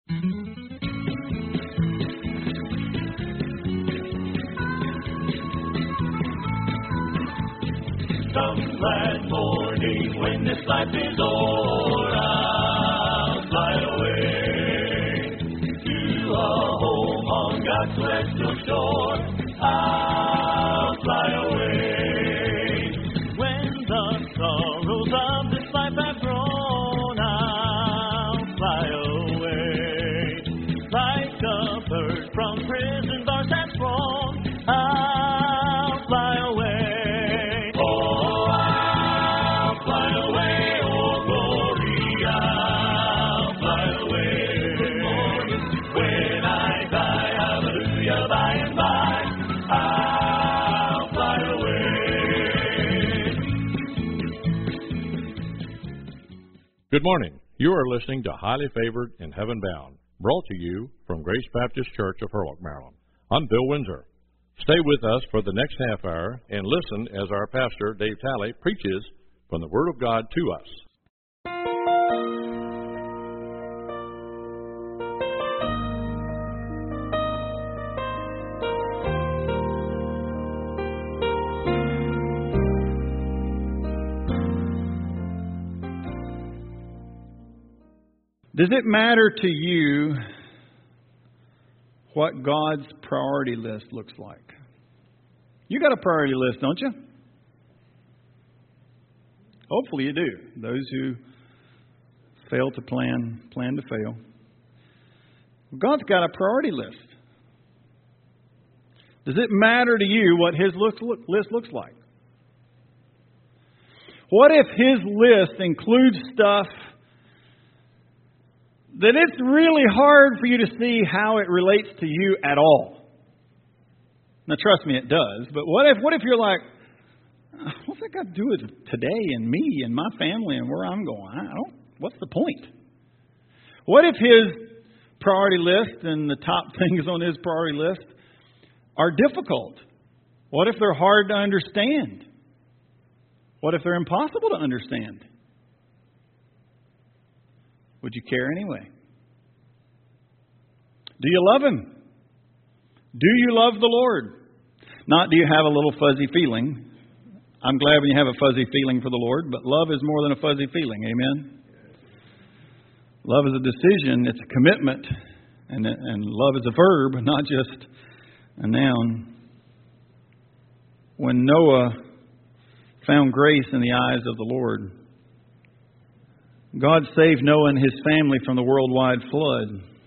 Some glad morning when this life is o'er, I'll fly away to a home on God's celestial shore. I'll fly away. When the sorrows of this life have grown, I'll fly away. Like a bird from prison bars has flown, I'll fly away. Good morning. You are listening to Highly Favored and Heaven Bound, brought to you from Grace Baptist Church of Hurlock, Maryland. I'm Bill Windsor. Stay with us for the next half hour and listen as our pastor, Dave Talley, preaches from the Word of God to us. Does it matter to you what God's priority list looks like? You got a priority list, don't you? Hopefully you do. Those who fail to plan to fail. God's got a priority list. Does it matter to you what His list looks like? What if His list includes stuff that it's really hard for you to see how it relates to you at all? Now, trust me, it does. But what if you're like, what's that got to do with today and me and my family and where I'm going? What's the point? What if His priority list and the top things on His priority list are difficult? What if they're hard to understand? What if they're impossible to understand? Would you care anyway? Do you love Him? Do you love the Lord? Not do you have a little fuzzy feeling. I'm glad when you have a fuzzy feeling for the Lord, but love is more than a fuzzy feeling. Amen? Love is a decision. It's a commitment. And love is a verb, not just a noun. When Noah found grace in the eyes of the Lord, God saved Noah and his family from the worldwide flood.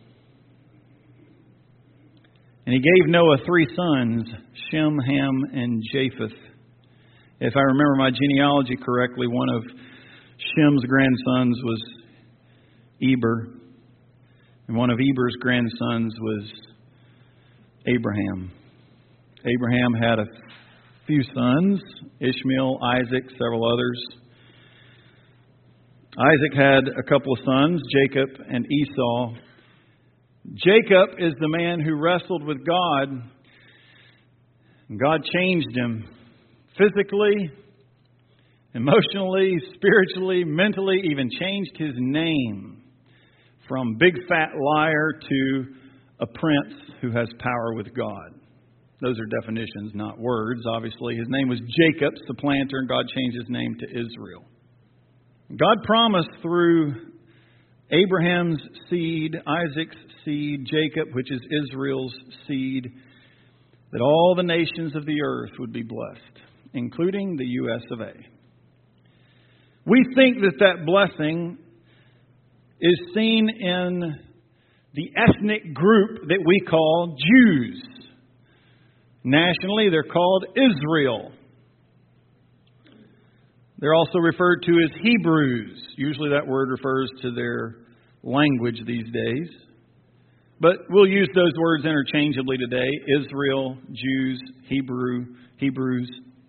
And He gave Noah 3 sons, Shem, Ham, and Japheth. If I remember my genealogy correctly, one of Shem's grandsons was Eber. And one of Eber's grandsons was Abraham. Abraham had a few sons, Ishmael, Isaac, several others. Isaac had a couple of sons, Jacob and Esau. Jacob is the man who wrestled with God. God changed him physically, emotionally, spiritually, mentally, even changed his name from big fat liar to a prince who has power with God. Those are definitions, not words. Obviously, his name was Jacob, supplanter, and God changed his name to Israel. God promised through Abraham's seed, Isaac's seed, Jacob, which is Israel's seed, that all the nations of the earth would be blessed, including the U.S. of A. We think that blessing is seen in the ethnic group that we call Jews. Nationally, they're called Israel. They're also referred to as Hebrews. Usually that word refers to their language these days. But we'll use those words interchangeably today. Israel, Jews, Hebrews.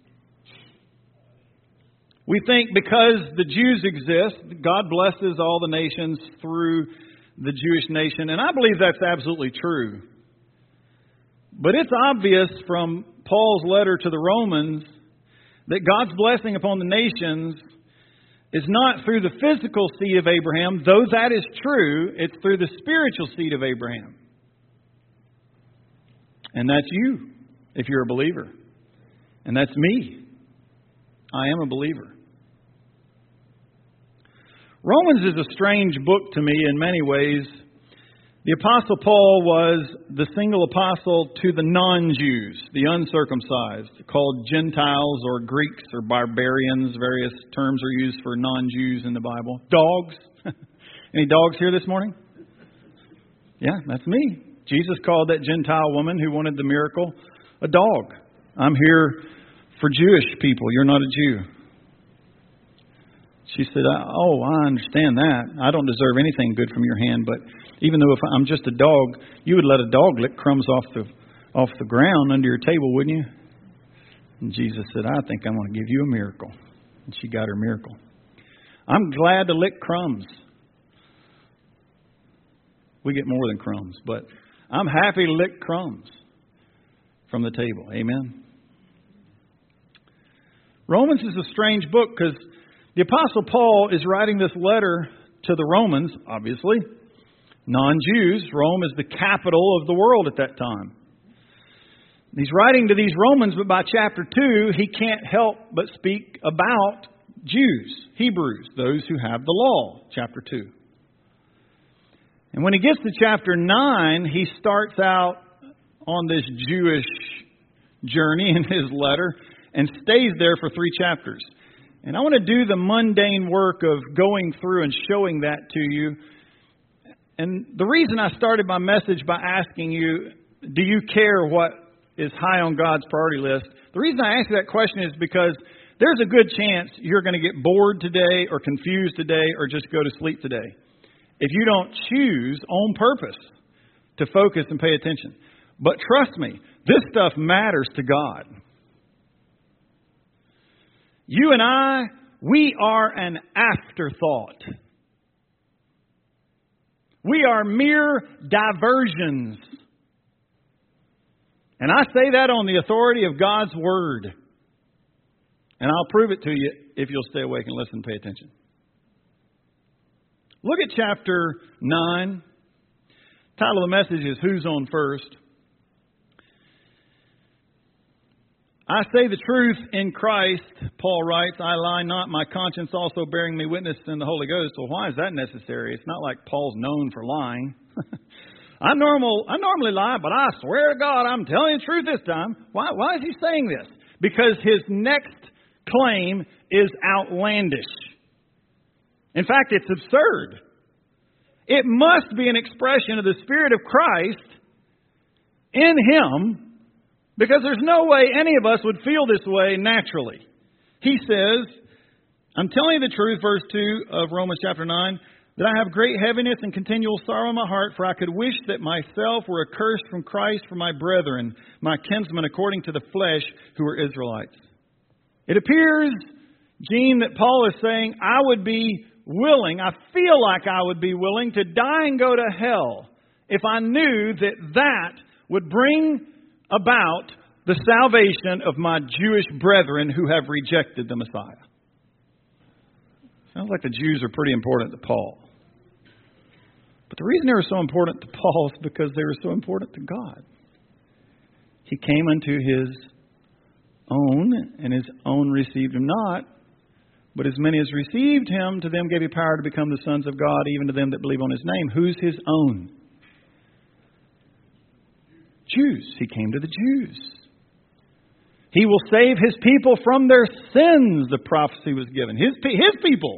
We think because the Jews exist, God blesses all the nations through the Jewish nation. And I believe that's absolutely true. But it's obvious from Paul's letter to the Romans that God's blessing upon the nations is not through the physical seed of Abraham, though that is true. It's through the spiritual seed of Abraham. And that's you, if you're a believer. And that's me. I am a believer. Romans is a strange book to me in many ways. The Apostle Paul was the single apostle to the non-Jews, the uncircumcised, called Gentiles or Greeks or barbarians. Various terms are used for non-Jews in the Bible. Dogs. Any dogs here this morning? Yeah, that's me. Jesus called that Gentile woman who wanted the miracle a dog. I'm here for Jewish people. You're not a Jew. She said, oh, I understand that. I don't deserve anything good from your hand, but even though if I'm just a dog, you would let a dog lick crumbs off the ground under your table, wouldn't you? And Jesus said, I think I'm going to give you a miracle. And she got her miracle. I'm glad to lick crumbs. We get more than crumbs, but I'm happy to lick crumbs from the table. Amen. Romans is a strange book because the Apostle Paul is writing this letter to the Romans, obviously. Non-Jews. Rome is the capital of the world at that time. He's writing to these Romans, but by chapter 2, he can't help but speak about Jews, Hebrews, those who have the law, chapter 2. And when he gets to chapter 9, he starts out on this Jewish journey in his letter and stays there for 3 chapters. And I want to do the mundane work of going through and showing that to you. And the reason I started my message by asking you, do you care what is high on God's priority list? The reason I ask that question is because there's a good chance you're going to get bored today or confused today or just go to sleep today if you don't choose on purpose to focus and pay attention. But trust me, this stuff matters to God. You and I, we are an afterthought. We are mere diversions. And I say that on the authority of God's Word. And I'll prove it to you if you'll stay awake and listen and pay attention. Look at chapter 9. Title of the message is Who's on First? I say the truth in Christ, Paul writes, I lie not, my conscience also bearing me witness in the Holy Ghost. Well, why is that necessary? It's not like Paul's known for lying. I normally lie, but I swear to God, I'm telling the truth this time. Why is he saying this? Because his next claim is outlandish. In fact, it's absurd. It must be an expression of the Spirit of Christ in him, because there's no way any of us would feel this way naturally. He says, I'm telling you the truth, verse 2 of Romans chapter 9, that I have great heaviness and continual sorrow in my heart, for I could wish that myself were accursed from Christ for my brethren, my kinsmen according to the flesh, who are Israelites. It appears, Gene, that Paul is saying, I would be willing, I feel like I would be willing to die and go to hell if I knew that would bring about the salvation of my Jewish brethren who have rejected the Messiah. Sounds like the Jews are pretty important to Paul. But the reason they were so important to Paul is because they were so important to God. He came unto his own, and his own received him not. But as many as received him, to them gave he power to become the sons of God, even to them that believe on his name. Who's his own? Jews. He came to the Jews. He will save his people from their sins, the prophecy was given. His people.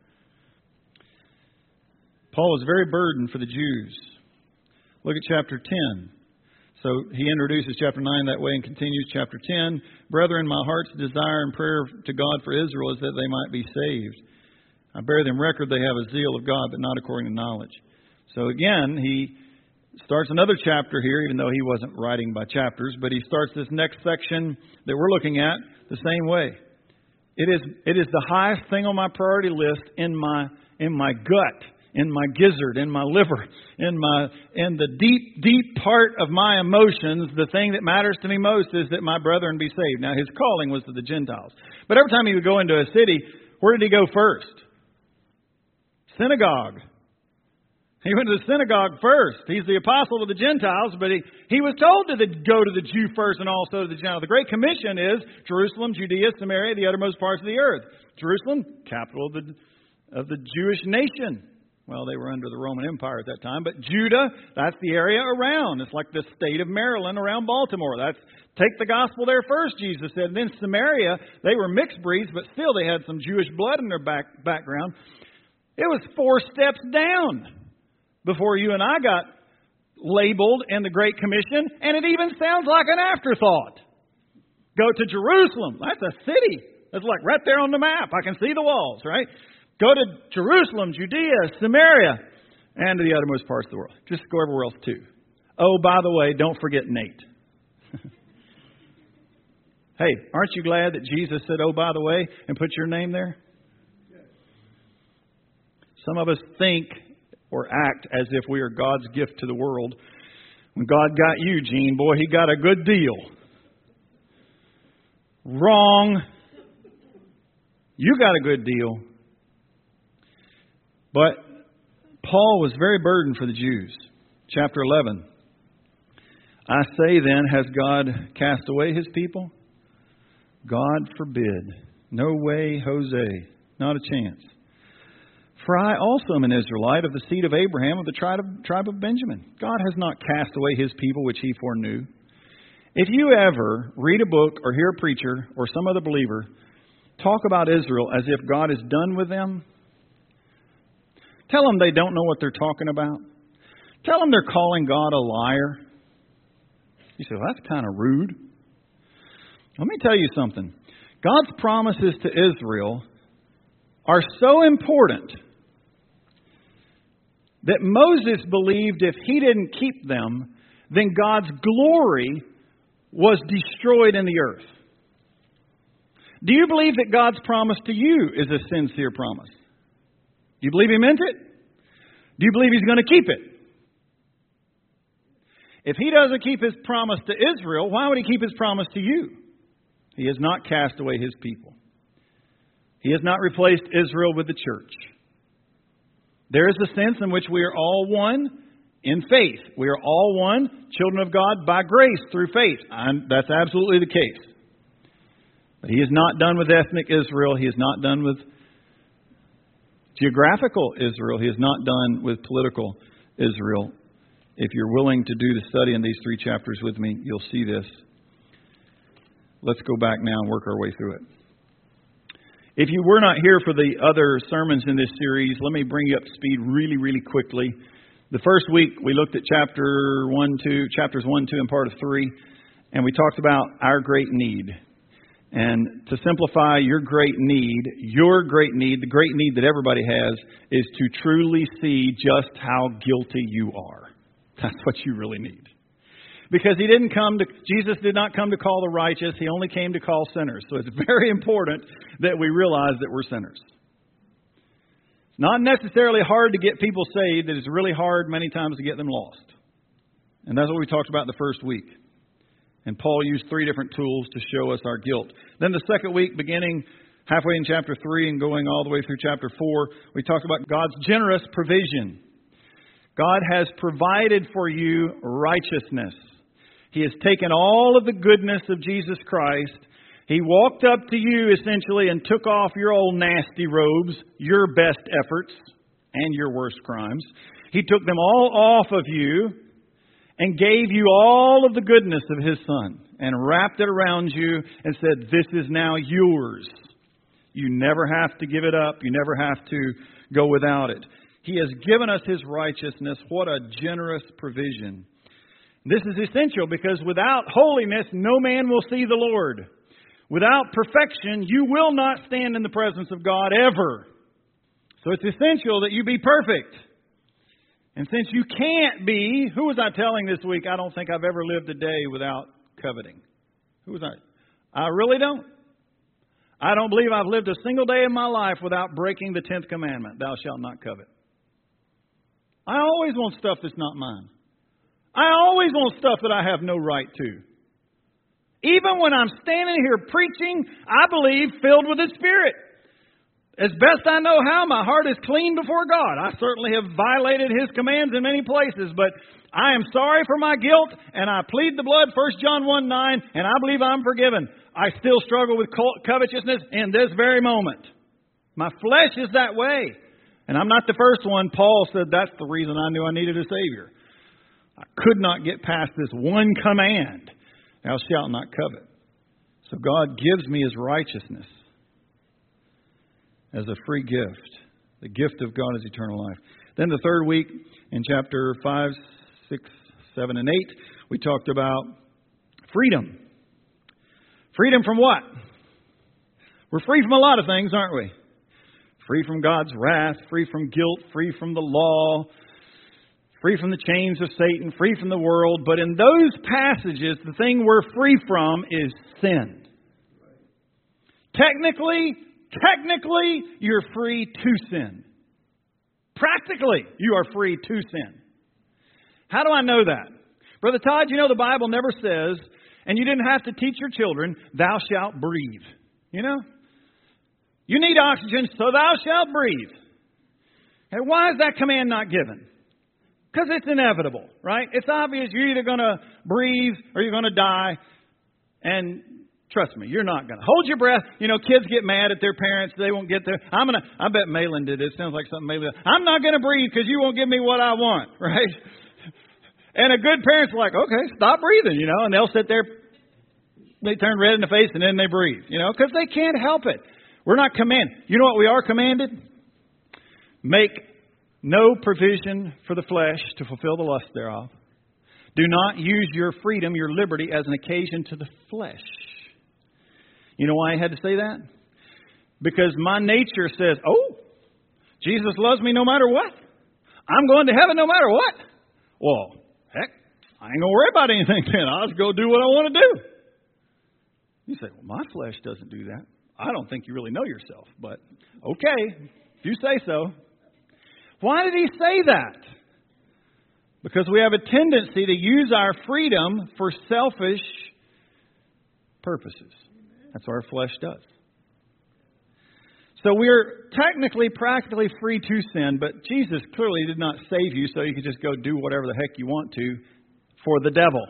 Paul was very burdened for the Jews. Look at chapter 10. So he introduces chapter 9 that way and continues chapter 10. Brethren, my heart's desire and prayer to God for Israel is that they might be saved. I bear them record they have a zeal of God, but not according to knowledge. So again, he starts another chapter here, even though he wasn't writing by chapters, but he starts this next section that we're looking at the same way. It is the highest thing on my priority list in my gut, in my gizzard, in my liver, in the deep part of my emotions. The thing that matters to me most is that my brethren be saved. Now, his calling was to the Gentiles. But every time he would go into a city, Where did he go first? Synagogue. He went to the synagogue first. He's the apostle of the Gentiles, but he was told to go to the Jew first and also to the Gentile. The Great Commission is Jerusalem, Judea, Samaria, the uttermost parts of the earth. Jerusalem, capital of the Jewish nation. Well, they were under the Roman Empire at that time, but Judah, that's the area around. It's like the state of Maryland around Baltimore. That's take the gospel there first, Jesus said. And then Samaria, they were mixed breeds, but still they had some Jewish blood in their background. It was 4 steps down before you and I got labeled in the Great Commission, and it even sounds like an afterthought. Go to Jerusalem. That's a city. That's like right there on the map. I can see the walls, right? Go to Jerusalem, Judea, Samaria, and to the uttermost parts of the world. Just go everywhere else too. Oh, by the way, don't forget Nate. Hey, aren't you glad that Jesus said, oh, by the way, and put your name there? Some of us think or act as if we are God's gift to the world. When God got you, Gene, boy, He got a good deal. Wrong. You got a good deal. But Paul was very burdened for the Jews. Chapter 11. I say then, has God cast away His people? God forbid. No way, Jose. Not a chance. For I also am an Israelite of the seed of Abraham, of the tribe of Benjamin. God has not cast away His people which He foreknew. If you ever read a book or hear a preacher or some other believer talk about Israel as if God is done with them, tell them they don't know what they're talking about. Tell them they're calling God a liar. You say, well, that's kind of rude. Let me tell you something. God's promises to Israel are so important that Moses believed if he didn't keep them, then God's glory was destroyed in the earth. Do you believe that God's promise to you is a sincere promise? Do you believe He meant it? Do you believe He's going to keep it? If He doesn't keep His promise to Israel, why would He keep His promise to you? He has not cast away His people. He has not replaced Israel with the church. There is a sense in which we are all one in faith. We are all one, children of God, by grace through faith. That's absolutely the case. But He is not done with ethnic Israel. He is not done with geographical Israel. He is not done with political Israel. If you're willing to do the study in these 3 chapters with me, you'll see this. Let's go back now and work our way through it. If you were not here for the other sermons in this series, let me bring you up to speed really, really quickly. The first week we looked at chapters 1, 2, and part of 3, and we talked about our great need. And to simplify your great need, the great need that everybody has, is to truly see just how guilty you are. That's what you really need. Because Jesus did not come to call the righteous. He only came to call sinners. So it's very important that we realize that we're sinners. It's not necessarily hard to get people saved. It is really hard many times to get them lost. And that's what we talked about the first week. And Paul used 3 different tools to show us our guilt. Then the second week, beginning halfway in chapter 3 and going all the way through chapter 4, we talked about God's generous provision. God has provided for you righteousness. He has taken all of the goodness of Jesus Christ. He walked up to you, essentially, and took off your old nasty robes, your best efforts, and your worst crimes. He took them all off of you and gave you all of the goodness of His Son and wrapped it around you and said, this is now yours. You never have to give it up. You never have to go without it. He has given us His righteousness. What a generous provision. This is essential because without holiness, no man will see the Lord. Without perfection, you will not stand in the presence of God ever. So it's essential that you be perfect. And since you can't be, who was I telling this week? I don't think I've ever lived a day without coveting. Who was I? I really don't. I don't believe I've lived a single day in my life without breaking the 10th commandment. Thou shalt not covet. I always want stuff that's not mine. I always want stuff that I have no right to. Even when I'm standing here preaching, I believe, filled with the Spirit. As best I know how, my heart is clean before God. I certainly have violated His commands in many places, but I am sorry for my guilt, and I plead the blood, 1 John 1:9, and I believe I'm forgiven. I still struggle with covetousness in this very moment. My flesh is that way. And I'm not the first one. Paul said that's the reason I knew I needed a Savior. I could not get past this one command, thou shalt not covet. So God gives me His righteousness as a free gift. The gift of God is eternal life. Then the third week, in chapter 5, 6, 7, and 8, we talked about freedom. Freedom from what? We're free from a lot of things, aren't we? Free from God's wrath, free from guilt, free from the law, free from the chains of Satan, free from the world. But in those passages, the thing we're free from is sin. Technically, you're free to sin. Practically, you are free to sin. How do I know that? Brother Todd, you know the Bible never says, and you didn't have to teach your children, thou shalt breathe. You know? You need oxygen, so thou shalt breathe. And why is that command not given? Because it's inevitable, right? It's obvious you're either going to breathe or you're going to die. And trust me, you're not going to. Hold your breath. You know, kids get mad at their parents. They won't get there. I bet Malin did it. Sounds like something Malin did. I'm not going to breathe because you won't give me what I want, right? And a good parent's like, okay, stop breathing, you know. And they'll sit there. They turn red in the face and then they breathe, you know, because they can't help it. We're not commanded. You know what we are commanded? Make no provision for the flesh to fulfill the lust thereof. Do not use your freedom, your liberty, as an occasion to the flesh. You know why I had to say that? Because my nature says, oh, Jesus loves me no matter what. I'm going to heaven no matter what. Well, heck, I ain't going to worry about anything then. I'll just go do what I want to do. You say, well, my flesh doesn't do that. I don't think you really know yourself, but okay, if you say so. Why did he say that? Because we have a tendency to use our freedom for selfish purposes. That's what our flesh does. So we're technically, practically free to sin, but Jesus clearly did not save you so you could just go do whatever the heck you want to for the devil.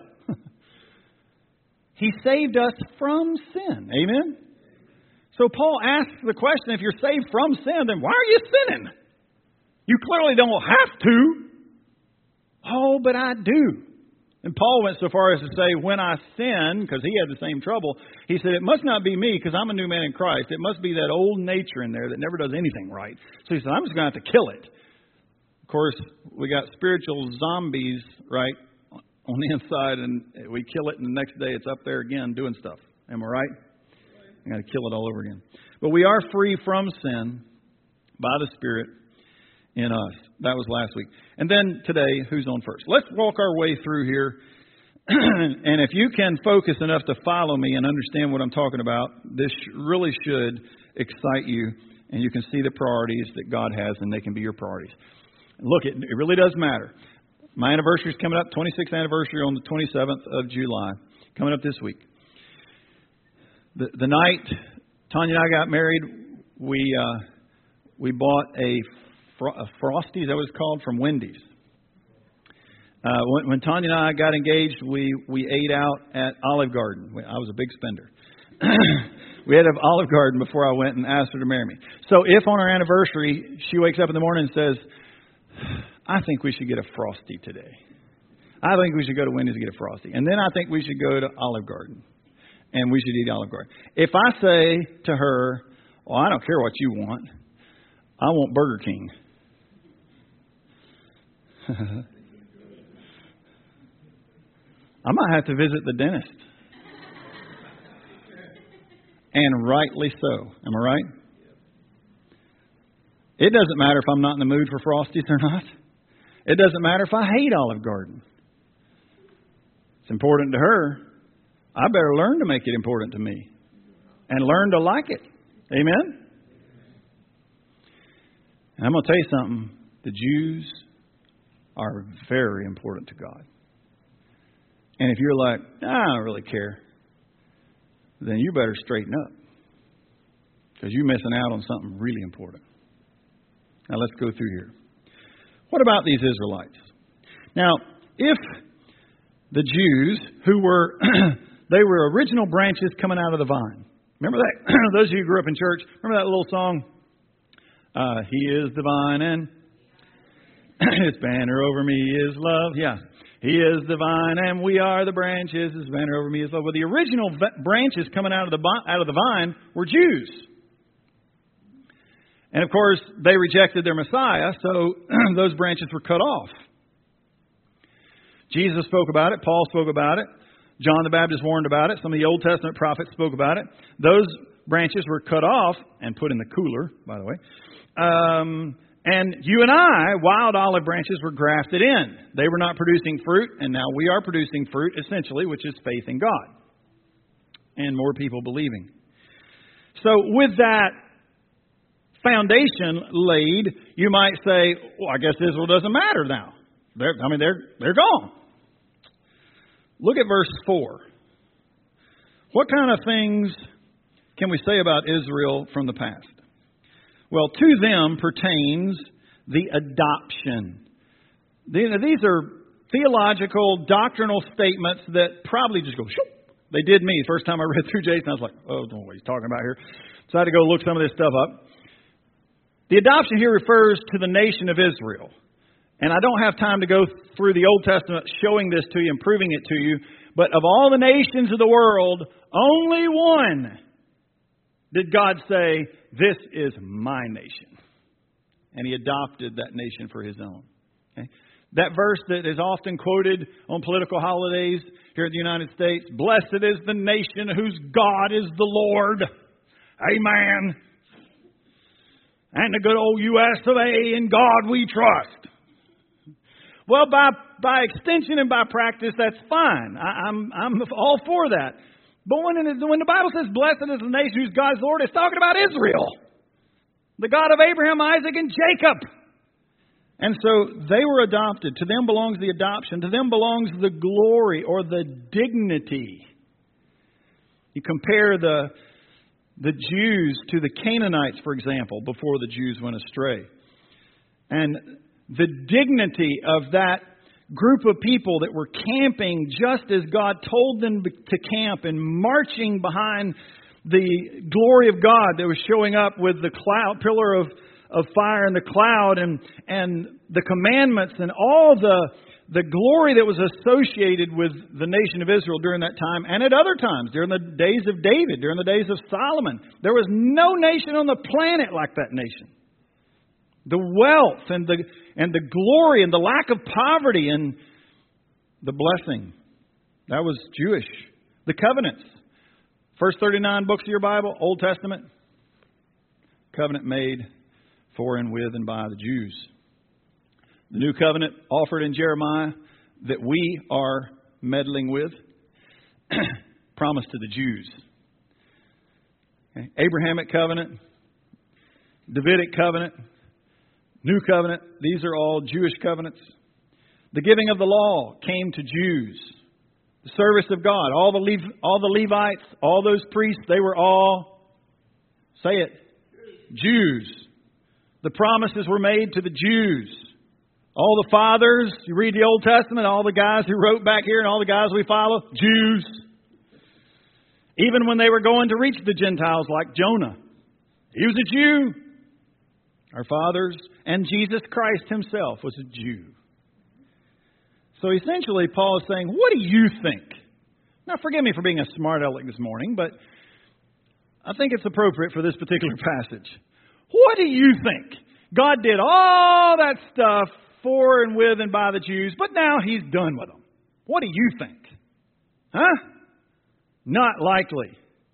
He saved us from sin. Amen? So Paul asks the question, if you're saved from sin, then why are you sinning? You clearly don't have to. Oh, but I do. And Paul went so far as to say, when I sin, because he had the same trouble, he said, it must not be me because I'm a new man in Christ. It must be that old nature in there that never does anything right. So he said, I'm just going to have to kill it. Of course, we got spiritual zombies, right, on the inside, and we kill it, and the next day it's up there again doing stuff. Am I right? I got to kill it all over again. But we are free from sin by the Spirit in us. That was last week. And then today, who's on first? Let's walk our way through here. And if you can focus enough to follow me and understand what I'm talking about, this really should excite you. And you can see the priorities that God has, and they can be your priorities. Look, it really does matter. My anniversary is coming up, 26th anniversary on the 27th of July, coming up this week. The night Tanya and I got married, we bought a Frosty, is that what it's called, from Wendy's. When Tanya and I got engaged, we ate out at Olive Garden. I was a big spender. We had an Olive Garden before I went and asked her to marry me. So if on our anniversary she wakes up in the morning and says, I think we should get a Frosty today. I think we should go to Wendy's and get a Frosty. And then I think we should go to Olive Garden. And we should eat Olive Garden. If I say to her, well, I don't care what you want. I want Burger King. I might have to visit the dentist. And rightly so. Am I right? It doesn't matter if I'm not in the mood for Frosties or not. It doesn't matter if I hate Olive Garden. It's important to her. I better learn to make it important to me. And learn to like it. Amen? And I'm going to tell you something. The Jews are very important to God. And if you're like, I don't really care, then you better straighten up. because you're missing out on something really important. Now let's go through here. What about these Israelites? Now, if the Jews who were, they were original branches coming out of the vine. Remember that? Those of you who grew up in church, remember that little song? He is the vine and his banner over me is love. Yeah. He is the vine and we are the branches. His banner over me is love. Well, the original branches coming out of the vine were Jews. And of course, they rejected their Messiah, so those branches were cut off. Jesus spoke about it. Paul spoke about it. John the Baptist warned about it. Some of the Old Testament prophets spoke about it. Those branches were cut off and put in the cooler, by the way. And you and I, wild olive branches, were grafted in. They were not producing fruit, and now we are producing fruit, essentially, which is faith in God. And more people believing. So with that foundation laid, you might say, well, I guess Israel doesn't matter now. They're gone. Look at verse 4. What kind of things can we say about Israel from the past? Well, to them pertains the adoption. These are theological, doctrinal statements that probably just go, shoop. They did me. First time I read through Jason, I was like, oh, don't know what he's talking about here. So I had to go look some of this stuff up. The adoption here refers to the nation of Israel. And I don't have time to go through the Old Testament showing this to you and proving it to you. But of all the nations of the world, only one did God say, this is my nation. And He adopted that nation for His own. Okay? That verse that is often quoted on political holidays here in the United States, blessed is the nation whose God is the Lord. Amen. And the good old U.S. of A, in God we trust. Well, by extension and by practice, that's fine. I'm all for that. But when the Bible says, blessed is the nation whose God is Lord, it's talking about Israel. The God of Abraham, Isaac, and Jacob. And so they were adopted. To them belongs the adoption. To them belongs the glory or the dignity. You compare the Jews to the Canaanites, for example, before the Jews went astray. And the dignity of that group of people that were camping just as God told them to camp and marching behind the glory of God that was showing up with the cloud, pillar of fire and the cloud and the commandments and all the glory that was associated with the nation of Israel during that time and at other times, during the days of David, during the days of Solomon. There was no nation on the planet like that nation. The wealth and the glory and the lack of poverty and the blessing. That was Jewish. The covenants. First 39 books of your Bible, Old Testament. Covenant made for and with and by the Jews. The new covenant offered in Jeremiah that we are meddling with. Promised to the Jews. Okay. Abrahamic covenant. Davidic covenant. New covenant, these are all Jewish covenants. The giving of the law came to Jews. The service of God, all the Levites, all those priests, they were all, say it, Jews. The promises were made to the Jews. All the fathers, you read the Old Testament, all the guys who wrote back here and all the guys we follow, Jews. Even when they were going to reach the Gentiles like Jonah, he was a Jew. Our fathers, and Jesus Christ Himself was a Jew. So essentially, Paul is saying, what do you think? Now, forgive me for being a smart aleck this morning, but I think it's appropriate for this particular passage. What do you think? God did all that stuff for and with and by the Jews, but now He's done with them. What do you think? Huh? Not likely.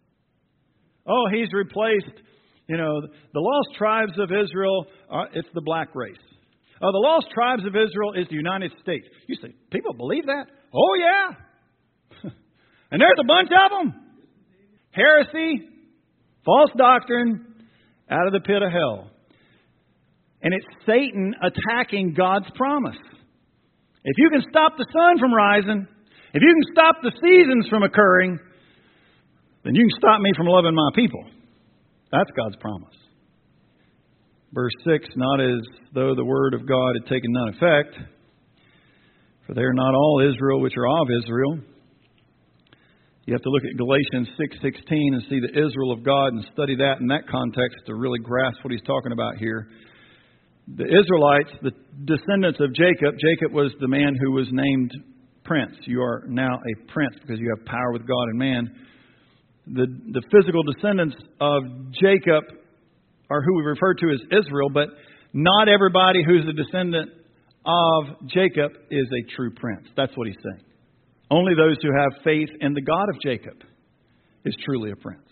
Oh, He's replaced... the lost tribes of Israel, it's the black race. The lost tribes of Israel is the United States. You say, people believe that? Oh, yeah. And there's a bunch of them. Heresy, false doctrine, out of the pit of hell. And it's Satan attacking God's promise. If you can stop the sun from rising, if you can stop the seasons from occurring, then you can stop me from loving my people. That's God's promise. Verse 6, not as though the word of God had taken none effect, for they are not all Israel which are of Israel. You have to look at Galatians 6:16 and see the Israel of God and study that in that context to really grasp what he's talking about here. The Israelites, the descendants of Jacob, Jacob was the man who was named prince. You are now a prince because you have power with God and man. The physical descendants of Jacob are who we refer to as Israel, but not everybody who's a descendant of Jacob is a true prince. That's what he's saying. Only those who have faith in the God of Jacob is truly a prince.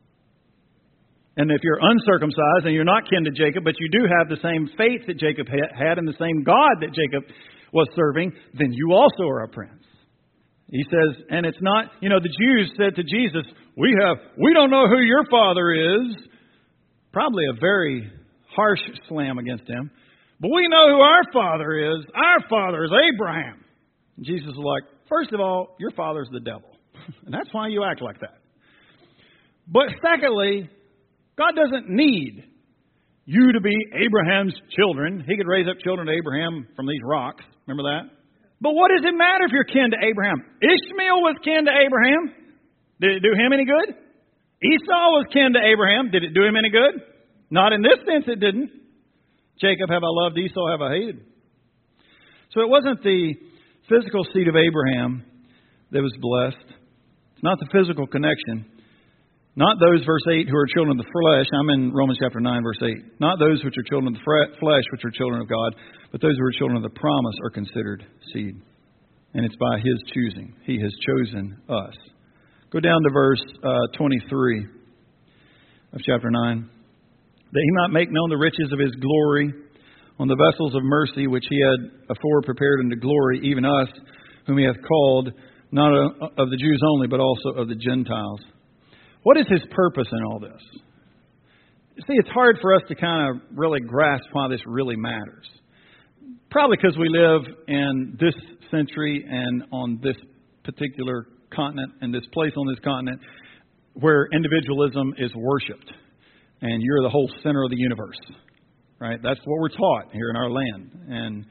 And if you're uncircumcised and you're not kin to Jacob, but you do have the same faith that Jacob had and the same God that Jacob was serving, then you also are a prince. He says, and it's not, the Jews said to Jesus, we don't know who your father is. Probably a very harsh slam against him. But we know who our father is. Our father is Abraham. And Jesus is like, first of all, your father's the devil. And that's why you act like that. But secondly, God doesn't need you to be Abraham's children. He could raise up children to Abraham from these rocks. Remember that? But what does it matter if you're kin to Abraham? Ishmael was kin to Abraham. Did it do him any good? Esau was kin to Abraham. Did it do him any good? Not in this sense it didn't. Jacob have I loved, Esau have I hated. So it wasn't the physical seed of Abraham that was blessed. It's not the physical connection. Not those, verse 8, who are children of the flesh. I'm in Romans chapter 9, verse 8. Not those which are children of the flesh, which are children of God, but those who are children of the promise are considered seed. And it's by His choosing. He has chosen us. Go down to verse 23 of chapter 9. That He might make known the riches of His glory on the vessels of mercy which He had afore prepared unto glory, even us, whom He hath called, not of the Jews only, but also of the Gentiles. What is His purpose in all this? See, it's hard for us to kind of really grasp why this really matters. Probably because we live in this century and on this particular continent, and this place on this continent, where individualism is worshipped. And you're the whole center of the universe. Right? That's what we're taught here in our land. And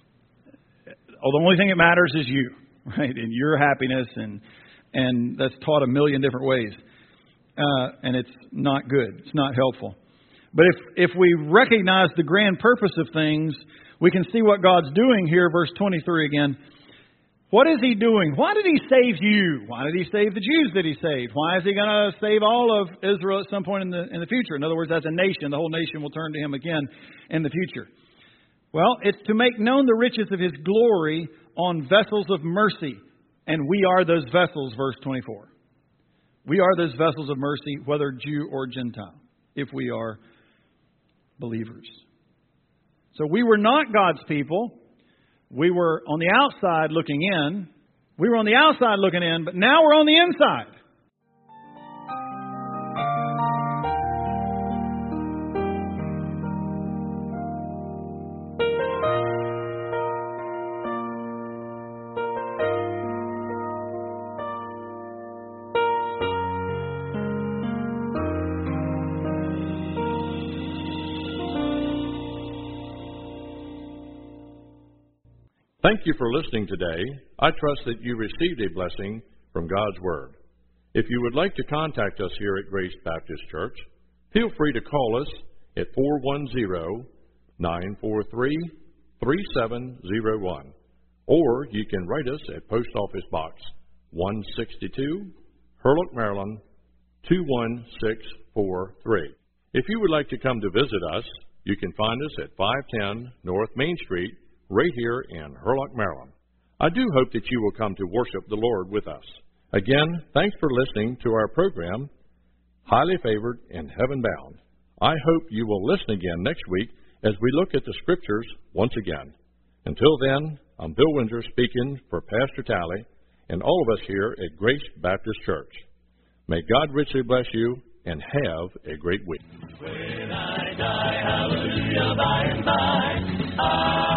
the only thing that matters is you. Right? And your happiness. And that's taught a million different ways. And it's not good. It's not helpful. But if we recognize the grand purpose of things, we can see what God's doing here. Verse 23 again. What is He doing? Why did He save you? Why did He save the Jews that He saved? Why is He going to save all of Israel at some point in the future? In other words, as a nation, the whole nation will turn to Him again in the future. Well, it's to make known the riches of His glory on vessels of mercy. And we are those vessels, verse 24. We are those vessels of mercy, whether Jew or Gentile, if we are believers. So we were not God's people. We were on the outside looking in. We were on the outside looking in, but now we're on the inside. Thank you for listening today. I trust that you received a blessing from God's Word. If you would like to contact us here at Grace Baptist Church, feel free to call us at 410-943-3701. Or you can write us at Post Office Box 162, Hurlock, Maryland, 21643. If you would like to come to visit us, you can find us at 510 North Main Street, right here in Hurlock, Maryland. I do hope that you will come to worship the Lord with us. Again, thanks for listening to our program, Highly Favored and Heaven Bound. I hope you will listen again next week as we look at the Scriptures once again. Until then, I'm Bill Windsor speaking for Pastor Talley and all of us here at Grace Baptist Church. May God richly bless you and have a great week. When I die, hallelujah, by and by,